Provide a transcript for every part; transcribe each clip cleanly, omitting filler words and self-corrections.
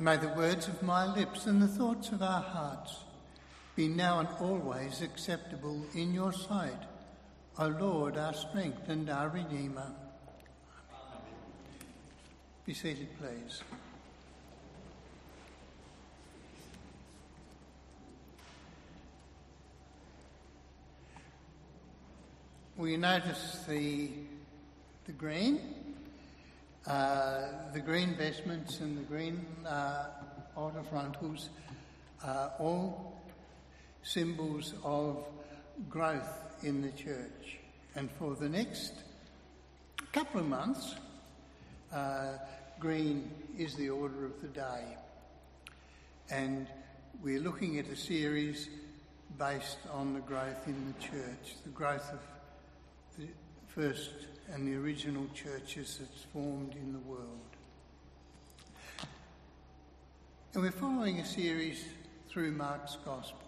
May the words of my lips and the thoughts of our hearts be now and always acceptable in your sight, O Lord, our strength and our Redeemer. Be seated, please. We notice the green vestments and the green altar frontals are all symbols of growth in the church. And for the next couple of months, green is the order of the day. And we're looking at a series based on the growth in the church, the growth of the first and the original churches that's formed in the world. And we're following a series through Mark's Gospel.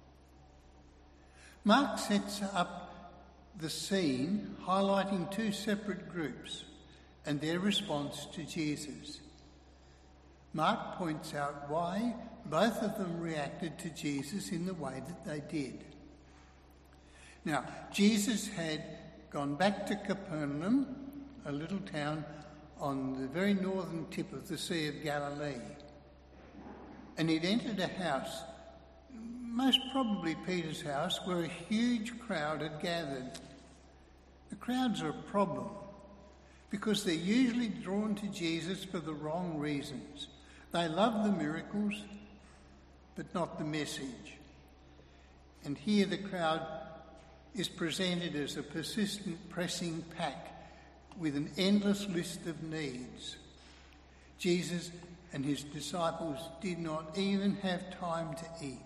Mark sets up the scene highlighting two separate groups and their response to Jesus. Mark points out why both of them reacted to Jesus in the way that they did. Now, Jesus had gone back to Capernaum, a little town on the very northern tip of the Sea of Galilee. And he'd entered a house, most probably Peter's house, where a huge crowd had gathered. The crowds are a problem because they're usually drawn to Jesus for the wrong reasons. They love the miracles, but not the message. And here the crowd is presented as a persistent, pressing pack with an endless list of needs. Jesus and his disciples did not even have time to eat.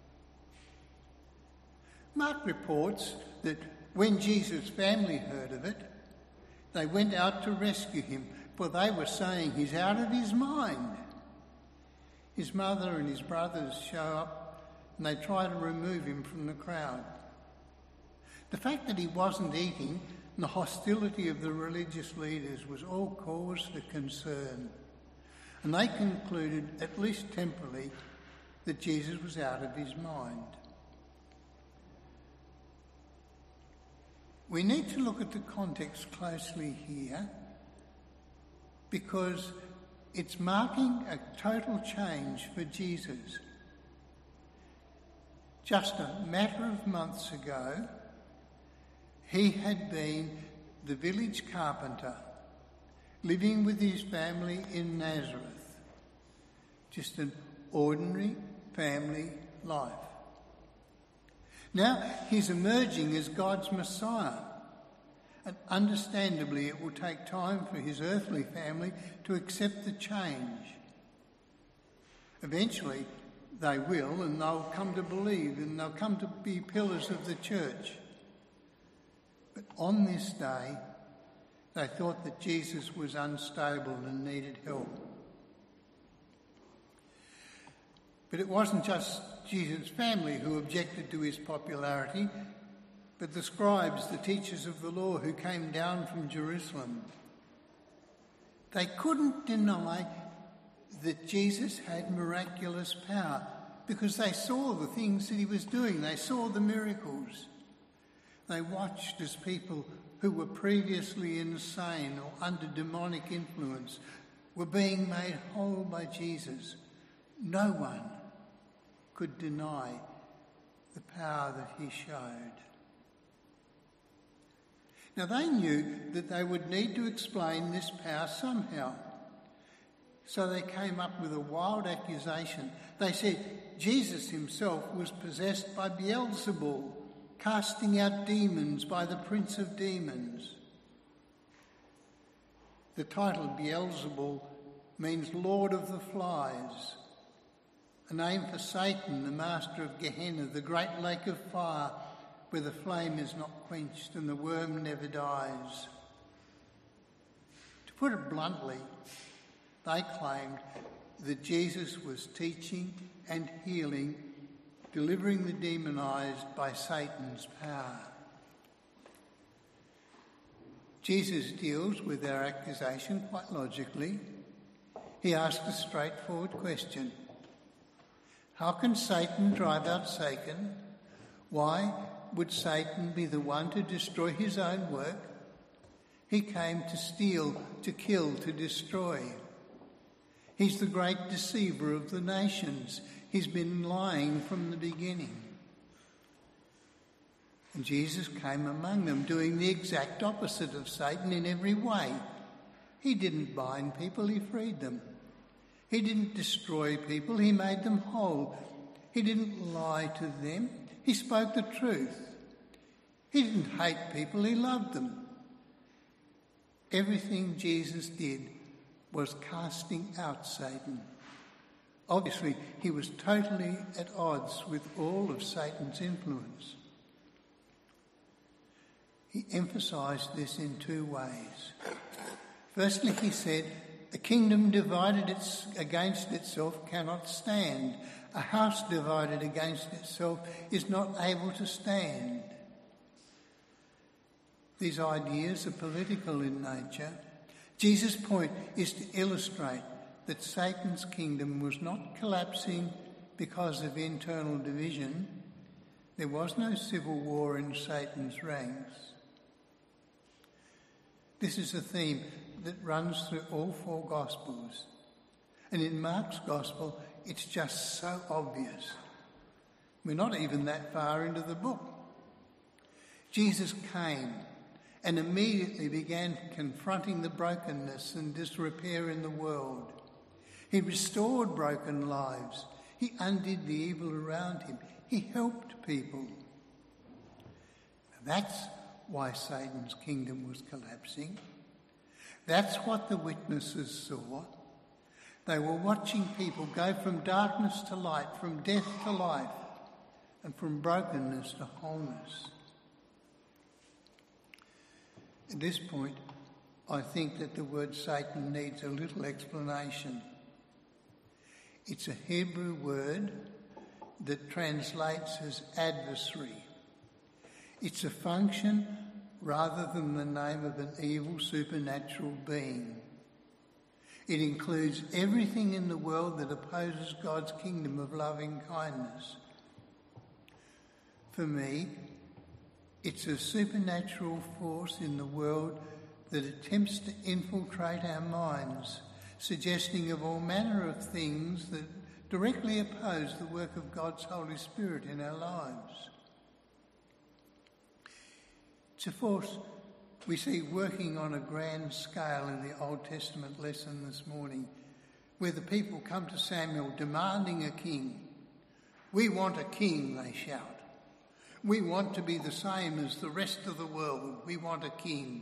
Mark reports that when Jesus' family heard of it, they went out to rescue him, for they were saying he's out of his mind. His mother and his brothers show up and they try to remove him from the crowd. The fact that he wasn't eating and the hostility of the religious leaders was all cause for concern. And they concluded, at least temporarily, that Jesus was out of his mind. We need to look at the context closely here because it's marking a total change for Jesus. Just a matter of months ago, he had been the village carpenter, living with his family in Nazareth. Just an ordinary family life. Now he's emerging as God's Messiah, and understandably it will take time for his earthly family to accept the change. Eventually they will, and they'll come to believe, and they'll come to be pillars of the church. But on this day, they thought that Jesus was unstable and needed help. But it wasn't just Jesus' family who objected to his popularity, but the scribes, the teachers of the law who came down from Jerusalem. They couldn't deny that Jesus had miraculous power because they saw the things that he was doing. They saw the miracles. They watched as people who were previously insane or under demonic influence were being made whole by Jesus. No one could deny the power that he showed. Now they knew that they would need to explain this power somehow. So they came up with a wild accusation. They said Jesus himself was possessed by Beelzebul, casting out demons by the prince of demons. The title Beelzebul means Lord of the Flies, a name for Satan, the master of Gehenna, the great lake of fire, where the flame is not quenched and the worm never dies. To put it bluntly, they claimed that Jesus was teaching and healing, delivering the demonized by Satan's power. Jesus deals with their accusation quite logically. he asked a straightforward question. How can Satan drive out Satan? Why would Satan be the one to destroy his own work? He came to steal, to kill, to destroy. He's the great deceiver of the nations. He's been lying from the beginning. And Jesus came among them, doing the exact opposite of Satan in every way. He didn't bind people, he freed them. He didn't destroy people, he made them whole. He didn't lie to them, he spoke the truth. He didn't hate people, he loved them. Everything Jesus did was casting out Satan. Obviously, he was totally at odds with all of Satan's influence. He emphasised this in two ways. Firstly, he said, a kingdom divided against itself cannot stand. A house divided against itself is not able to stand. These ideas are political in nature. Jesus' point is to illustrate that Satan's kingdom was not collapsing because of internal division. There was no civil war in Satan's ranks. This is a theme that runs through all four Gospels. And in Mark's Gospel, it's just so obvious. We're not even that far into the book. Jesus came and immediately began confronting the brokenness and disrepair in the world. He restored broken lives. He undid the evil around him. He helped people. That's why Satan's kingdom was collapsing. That's what the witnesses saw. They were watching people go from darkness to light, from death to life, and from brokenness to wholeness. At this point, I think that the word Satan needs a little explanation. It's a Hebrew word that translates as adversary. It's a function rather than the name of an evil supernatural being. It includes everything in the world that opposes God's kingdom of loving kindness. For me, it's a supernatural force in the world that attempts to infiltrate our minds, suggesting of all manner of things that directly oppose the work of God's Holy Spirit in our lives. It's a force we see working on a grand scale in the Old Testament lesson this morning, where the people come to Samuel demanding a king. We want a king, they shout. We want to be the same as the rest of the world. We want a king.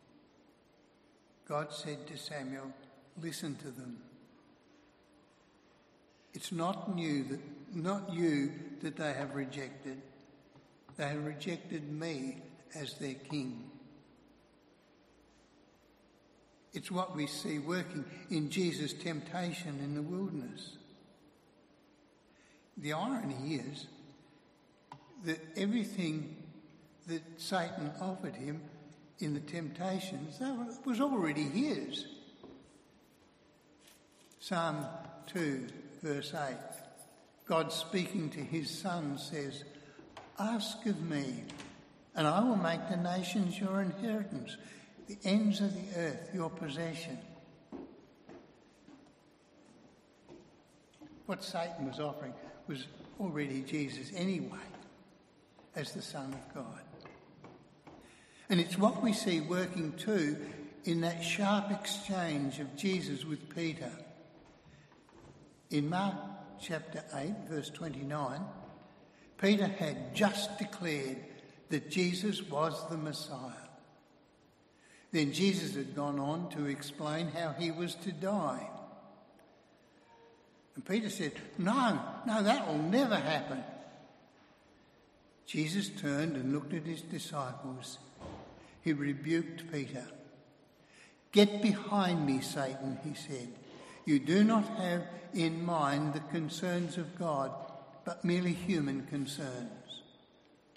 God said to Samuel, listen to them. It's not you that they have rejected. They have rejected me as their king. It's what we see working in Jesus' temptation in the wilderness. The irony is that everything that Satan offered him in the temptations, that was already his. Psalm 2, verse 8, God speaking to his son says, ask of me, and I will make the nations your inheritance, the ends of the earth your possession. What Satan was offering was already Jesus anyway, as the Son of God. And it's what we see working too in that sharp exchange of Jesus with Peter. In Mark chapter 8, verse 29, Peter had just declared that Jesus was the Messiah. Then Jesus had gone on to explain how he was to die. And Peter said, no, that will never happen. Jesus turned and looked at his disciples. He rebuked Peter. Get behind me, Satan, he said. You do not have in mind the concerns of God, but merely human concerns.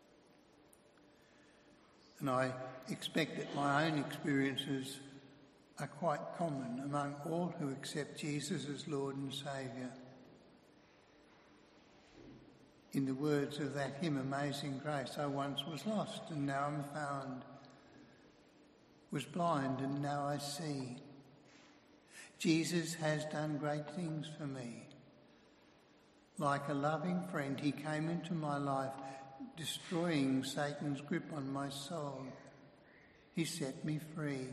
And I expect that my own experiences are quite common among all who accept Jesus as Lord and Saviour. In the words of that hymn, Amazing Grace, I once was lost and now I'm found, was blind and now I see. Jesus has done great things for me. Like a loving friend, he came into my life, destroying Satan's grip on my soul. He set me free.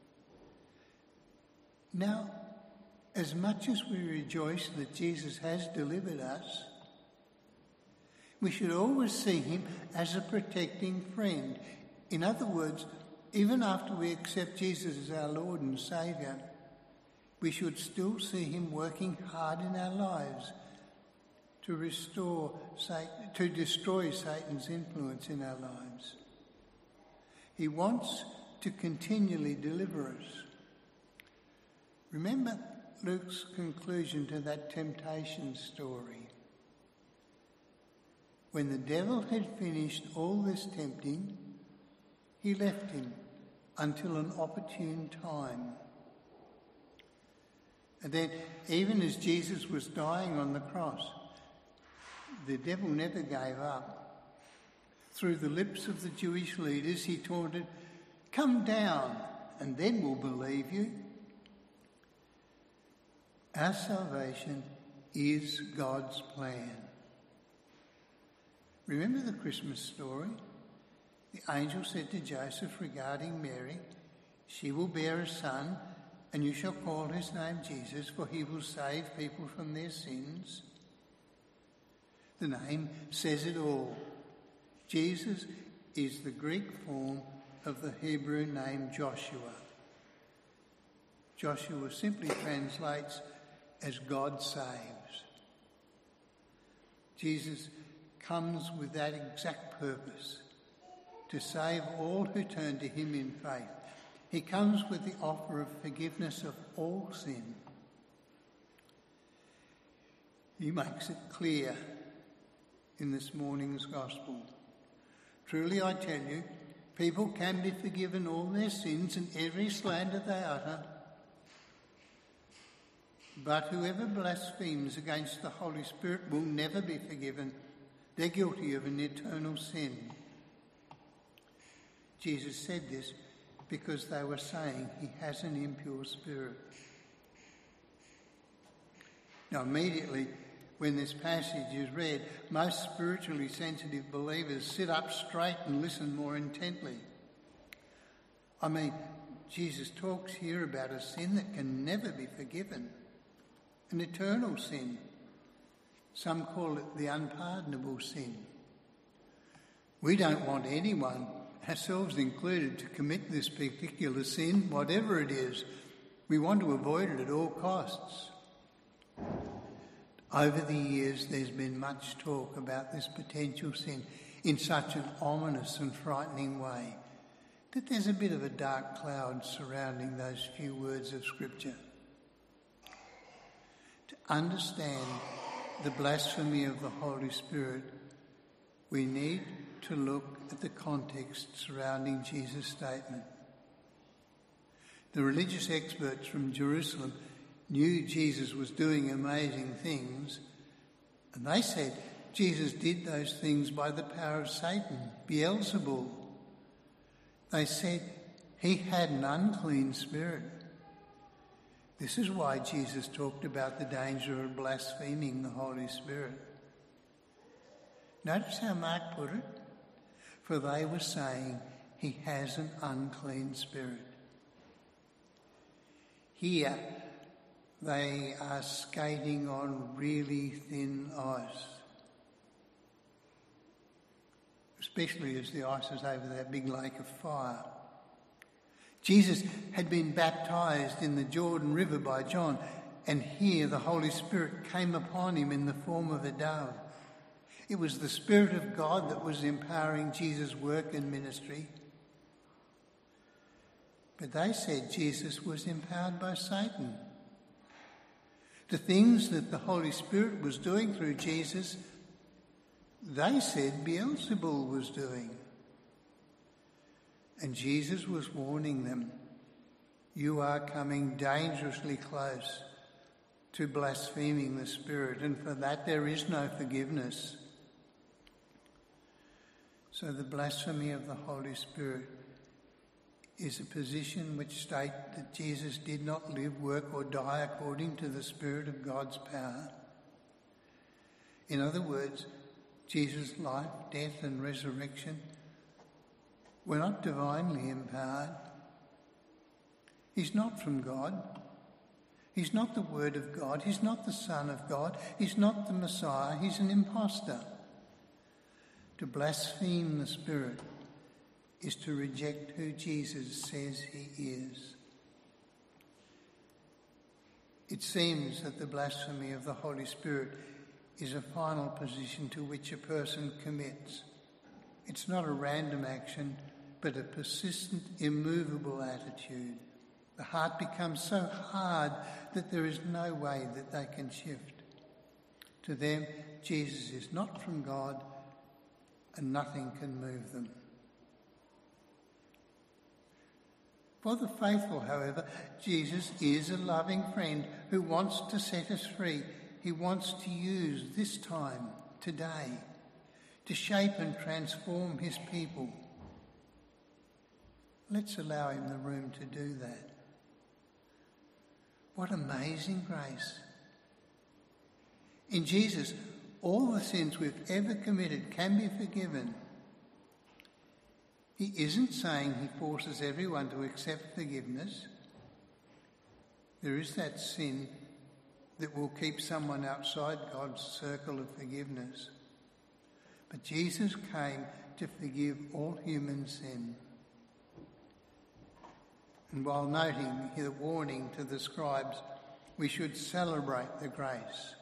Now, as much as we rejoice that Jesus has delivered us, we should always see him as a protecting friend. In other words, even after we accept Jesus as our Lord and Saviour, we should still see him working hard in our lives to destroy Satan's influence in our lives. He wants to continually deliver us. Remember Luke's conclusion to that temptation story. When the devil had finished all this tempting, he left him until an opportune time. And then, even as Jesus was dying on the cross, the devil never gave up. Through the lips of the Jewish leaders, he taunted, "Come down, and then we'll believe you." Our salvation is God's plan. Remember the Christmas story? The angel said to Joseph regarding Mary, "She will bear a son, and you shall call his name Jesus, for he will save people from their sins." The name says it all. Jesus is the Greek form of the Hebrew name Joshua. Joshua simply translates as God saves. Jesus comes with that exact purpose, to save all who turn to him in faith. He comes with the offer of forgiveness of all sin. He makes it clear in this morning's gospel. "Truly I tell you, people can be forgiven all their sins and every slander they utter. But whoever blasphemes against the Holy Spirit will never be forgiven. They're guilty of an eternal sin." Jesus said this because they were saying he has an impure spirit. Now, immediately when this passage is read, most spiritually sensitive believers sit up straight and listen more intently. I mean, Jesus talks here about a sin that can never be forgiven, an eternal sin. Some call it the unpardonable sin. We don't want anyone, ourselves included, to commit this particular sin, whatever it is. We want to avoid it at all costs. Over the years, there's been much talk about this potential sin in such an ominous and frightening way that there's a bit of a dark cloud surrounding those few words of Scripture. To understand the blasphemy of the Holy Spirit, we need to look at the context surrounding Jesus' statement. The religious experts from Jerusalem knew Jesus was doing amazing things, and they said Jesus did those things by the power of Satan, Beelzebul. They said he had an unclean spirit. This is why Jesus talked about the danger of blaspheming the Holy Spirit. Notice how Mark put it. For they were saying he has an unclean spirit. Here, they are skating on really thin ice. Especially as the ice is over that big lake of fire. Jesus had been baptised in the Jordan River by John, and here the Holy Spirit came upon him in the form of a dove. It was the Spirit of God that was empowering Jesus' work and ministry. But they said Jesus was empowered by Satan. The things that the Holy Spirit was doing through Jesus, they said Beelzebul was doing. And Jesus was warning them, you are coming dangerously close to blaspheming the Spirit, and for that there is no forgiveness. So the blasphemy of the Holy Spirit is a position which states that Jesus did not live, work or die according to the Spirit of God's power. In other words, Jesus' life, death and resurrection were not divinely empowered. He's not from God. He's not the Word of God. He's not the Son of God. He's not the Messiah. He's an impostor. To blaspheme the Spirit is to reject who Jesus says he is. It seems that the blasphemy of the Holy Spirit is a final position to which a person commits. It's not a random action, but a persistent, immovable attitude. The heart becomes so hard that there is no way that they can shift. To them, Jesus is not from God, and nothing can move them. For the faithful, however, Jesus is a loving friend who wants to set us free. He wants to use this time, today, to shape and transform his people. Let's allow him the room to do that. What amazing grace. In Jesus, all the sins we've ever committed can be forgiven. He isn't saying he forces everyone to accept forgiveness. There is that sin that will keep someone outside God's circle of forgiveness. But Jesus came to forgive all human sin. And while noting the warning to the scribes, we should celebrate the grace.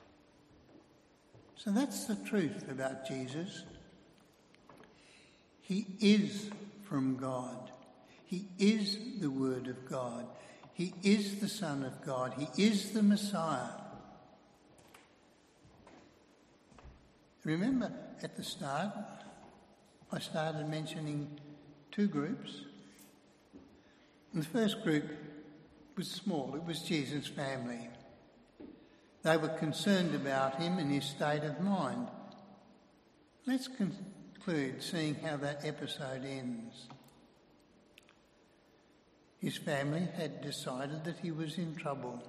So that's the truth about Jesus. He is from God. He is the Word of God. He is the Son of God. He is the Messiah. Remember at the start, I started mentioning two groups. And the first group was small. It was Jesus' family. They were concerned about him and his state of mind. Let's conclude seeing how that episode ends. His family had decided that he was in trouble.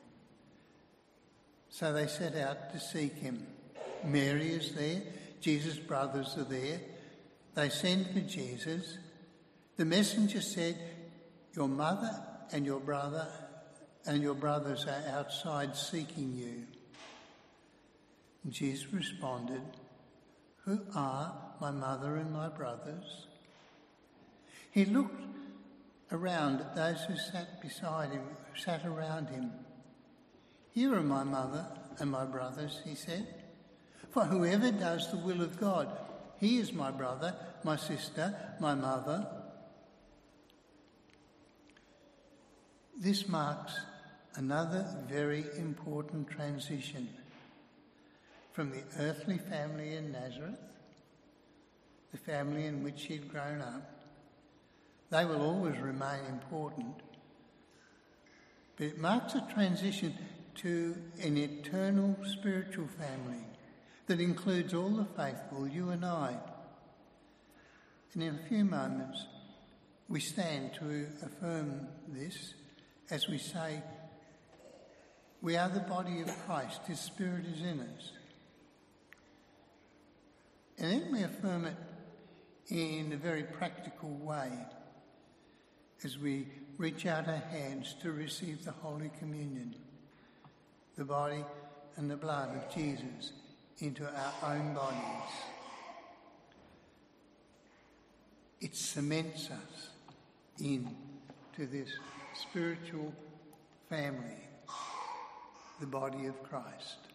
So they set out to seek him. Mary is there. Jesus' brothers are there. They send for Jesus. The messenger said, "Your mother and your brother and your brothers are outside seeking you." And Jesus responded, "Who are my mother and my brothers?" He looked around at those who sat beside him, sat around him. "Here are my mother and my brothers," he said. "For whoever does the will of God, he is my brother, my sister, my mother." This marks another very important transition from the earthly family in Nazareth, the family in which he'd grown up. They will always remain important, but it marks a transition to an eternal spiritual family that includes all the faithful, you and I. And in a few moments, we stand to affirm this as we say, we are the body of Christ, his Spirit is in us. And then we affirm it in a very practical way as we reach out our hands to receive the Holy Communion, the body and the blood of Jesus into our own bodies. It cements us into this spiritual family, the body of Christ.